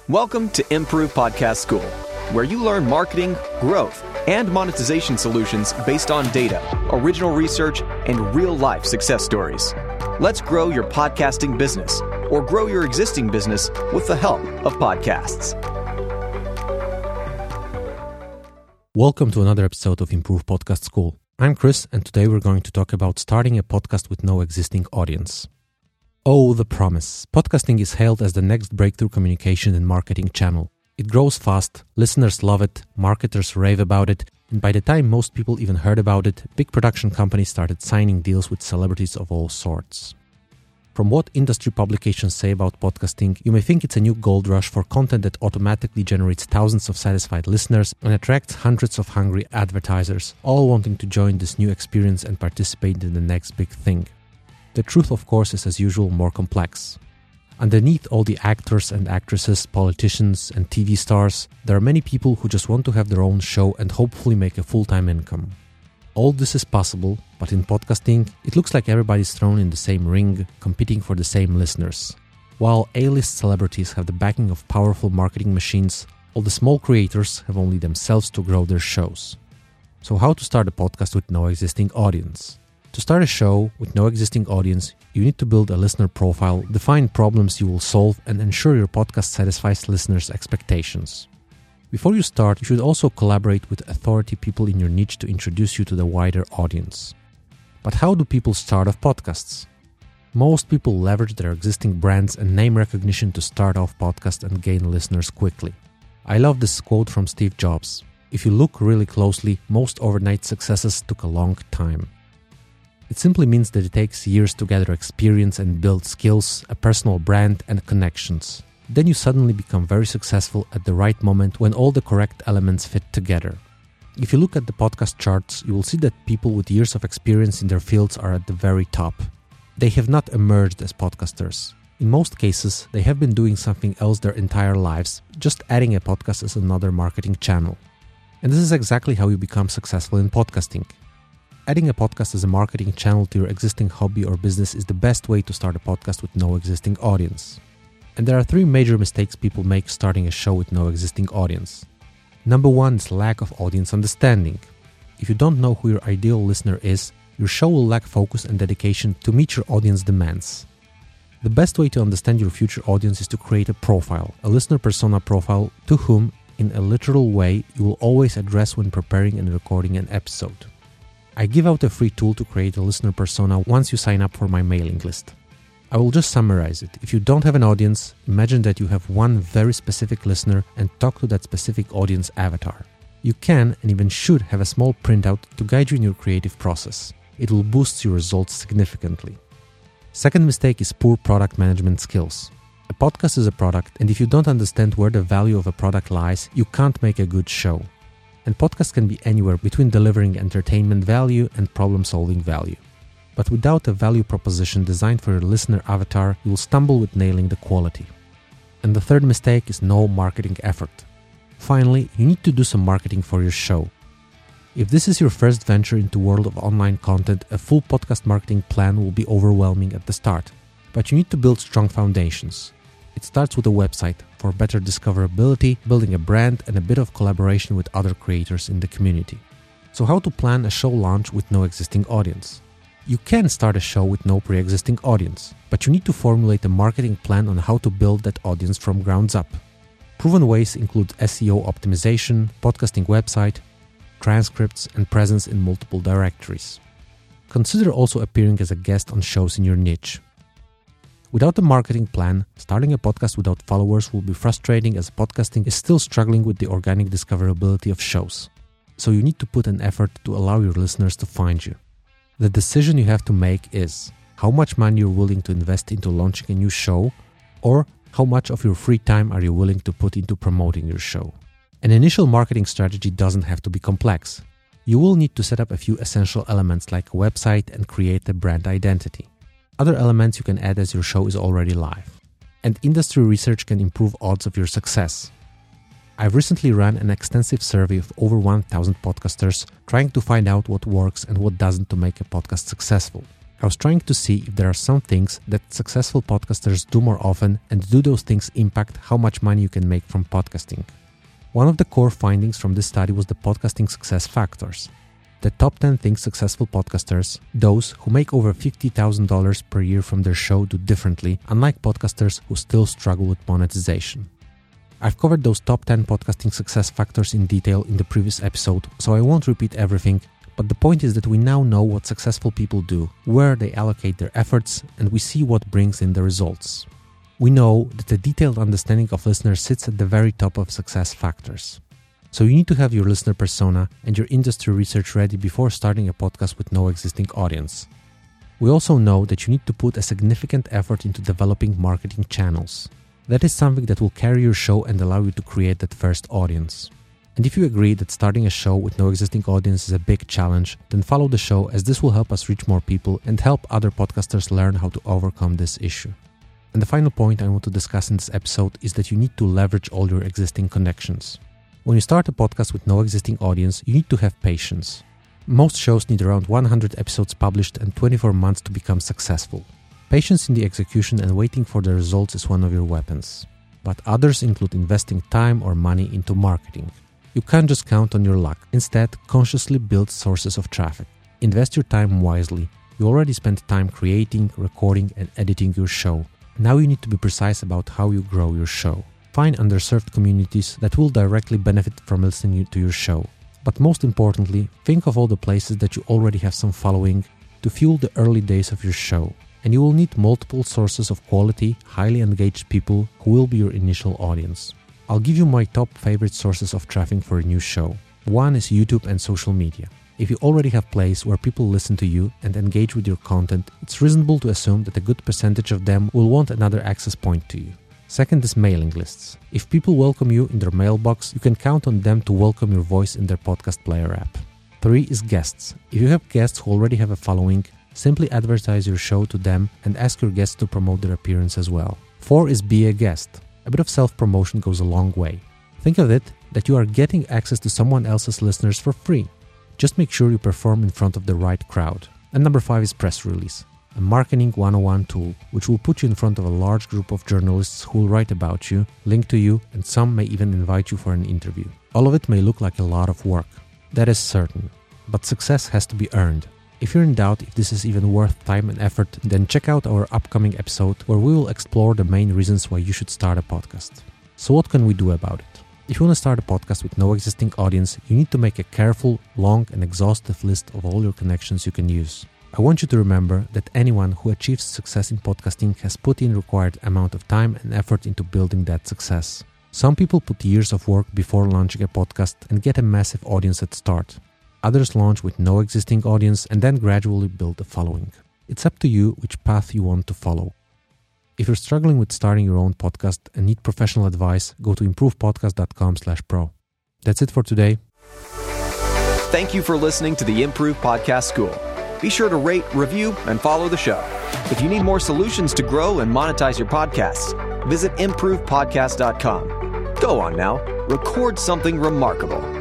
Welcome to Improve Podcast School, where you learn marketing, growth, and monetization solutions based on data, original research, and real-life success stories. Let's grow your podcasting business or grow your existing business with the help of podcasts. Welcome to another episode of Improve Podcast School. I'm Chris, and today we're going to talk about starting a podcast with no existing audience. Oh, the promise. Podcasting is hailed as the next breakthrough communication and marketing channel. It grows fast, listeners love it, marketers rave about it, and by the time most people even heard about it, big production companies started signing deals with celebrities of all sorts. From what industry publications say about podcasting, you may think it's a new gold rush for content that automatically generates thousands of satisfied listeners and attracts hundreds of hungry advertisers, all wanting to join this new experience and participate in the next big thing. The truth, of course, is as usual more complex. Underneath all the actors and actresses, politicians and TV stars, there are many people who just want to have their own show and hopefully make a full-time income. All this is possible, but in podcasting, it looks like everybody's thrown in the same ring, competing for the same listeners. While A-list celebrities have the backing of powerful marketing machines, all the small creators have only themselves to grow their shows. So how to start a podcast with no existing audience? To start a show with no existing audience, you need to build a listener profile, define problems you will solve, and ensure your podcast satisfies listeners' expectations. Before you start, you should also collaborate with authority people in your niche to introduce you to the wider audience. But how do people start off podcasts? Most people leverage their existing brands and name recognition to start off podcasts and gain listeners quickly. I love this quote from Steve Jobs. If you look really closely, most overnight successes took a long time. It simply means that it takes years to gather experience and build skills, a personal brand, and connections. Then you suddenly become very successful at the right moment when all the correct elements fit together. If you look at the podcast charts, you will see that people with years of experience in their fields are at the very top. They have not emerged as podcasters. In most cases, they have been doing something else their entire lives, just adding a podcast as another marketing channel. And this is exactly how you become successful in podcasting. Adding a podcast as a marketing channel to your existing hobby or business is the best way to start a podcast with no existing audience. And there are three major mistakes people make starting a show with no existing audience. Number one is lack of audience understanding. If you don't know who your ideal listener is, your show will lack focus and dedication to meet your audience demands. The best way to understand your future audience is to create a profile, a listener persona profile to whom, in a literal way, you will always address when preparing and recording an episode. I give out a free tool to create a listener persona once you sign up for my mailing list. I will just summarize it. If you don't have an audience, imagine that you have one very specific listener and talk to that specific audience avatar. You can and even should have a small printout to guide you in your creative process. It will boost your results significantly. Second mistake is poor product management skills. A podcast is a product, and if you don't understand where the value of a product lies, you can't make a good show. And podcasts can be anywhere between delivering entertainment value and problem-solving value. But without a value proposition designed for your listener avatar, you will stumble with nailing the quality. And the third mistake is no marketing effort. Finally, you need to do some marketing for your show. If this is your first venture into the world of online content, a full podcast marketing plan will be overwhelming at the start. But you need to build strong foundations. It starts with a website for better discoverability, building a brand, and a bit of collaboration with other creators in the community. So how to plan a show launch with no existing audience? You can start a show with no pre-existing audience, but you need to formulate a marketing plan on how to build that audience from grounds up. Proven ways include SEO optimization, podcasting website, transcripts, and presence in multiple directories. Consider also appearing as a guest on shows in your niche. Without a marketing plan, starting a podcast without followers will be frustrating as podcasting is still struggling with the organic discoverability of shows. So you need to put an effort to allow your listeners to find you. The decision you have to make is how much money you're willing to invest into launching a new show, or how much of your free time are you willing to put into promoting your show. An initial marketing strategy doesn't have to be complex. You will need to set up a few essential elements like a website and create a brand identity. Other elements you can add as your show is already live. And industry research can improve odds of your success. I've recently run an extensive survey of over 1,000 podcasters trying to find out what works and what doesn't to make a podcast successful. I was trying to see if there are some things that successful podcasters do more often, and do those things impact how much money you can make from podcasting. One of the core findings from this study was the podcasting success factors. The top 10 things successful podcasters, those who make over $50,000 per year from their show, do differently, unlike podcasters who still struggle with monetization. I've covered those top 10 podcasting success factors in detail in the previous episode, so I won't repeat everything, but the point is that we now know what successful people do, where they allocate their efforts, and we see what brings in the results. We know that a detailed understanding of listeners sits at the very top of success factors. So you need to have your listener persona and your industry research ready before starting a podcast with no existing audience. We also know that you need to put a significant effort into developing marketing channels. That is something that will carry your show and allow you to create that first audience. And if you agree that starting a show with no existing audience is a big challenge, then follow the show, as this will help us reach more people and help other podcasters learn how to overcome this issue. And the final point I want to discuss in this episode is that you need to leverage all your existing connections. When you start a podcast with no existing audience, you need to have patience. Most shows need around 100 episodes published and 24 months to become successful. Patience in the execution and waiting for the results is one of your weapons. But others include investing time or money into marketing. You can't just count on your luck. Instead, consciously build sources of traffic. Invest your time wisely. You already spent time creating, recording, and editing your show. Now you need to be precise about how you grow your show. Find underserved communities that will directly benefit from listening to your show. But most importantly, think of all the places that you already have some following to fuel the early days of your show. And you will need multiple sources of quality, highly engaged people who will be your initial audience. I'll give you my top favorite sources of traffic for a new show. One is YouTube and social media. If you already have places where people listen to you and engage with your content, it's reasonable to assume that a good percentage of them will want another access point to you. Second is mailing lists. If people welcome you in their mailbox, you can count on them to welcome your voice in their podcast player app. 3 is guests. If you have guests who already have a following, simply advertise your show to them and ask your guests to promote their appearance as well. 4 is be a guest. A bit of self-promotion goes a long way. Think of it that you are getting access to someone else's listeners for free. Just make sure you perform in front of the right crowd. And number 5 is press release, a marketing 101 tool which will put you in front of a large group of journalists who will write about you, link to you, and some may even invite you for an interview. All of it may look like a lot of work. That is certain. But success has to be earned. If you're in doubt if this is even worth time and effort, then check out our upcoming episode where we will explore the main reasons why you should start a podcast. So what can we do about it? If you want to start a podcast with no existing audience, you need to make a careful, long and exhaustive list of all your connections you can use. I want you to remember that anyone who achieves success in podcasting has put in required amount of time and effort into building that success. Some people put years of work before launching a podcast and get a massive audience at start. Others launch with no existing audience and then gradually build a following. It's up to you which path you want to follow. If you're struggling with starting your own podcast and need professional advice, go to improvepodcast.com/pro. That's it for today. Thank you for listening to the Improve Podcast School. Be sure to rate, review, and follow the show. If you need more solutions to grow and monetize your podcasts, visit improvepodcast.com. Go on now, record something remarkable.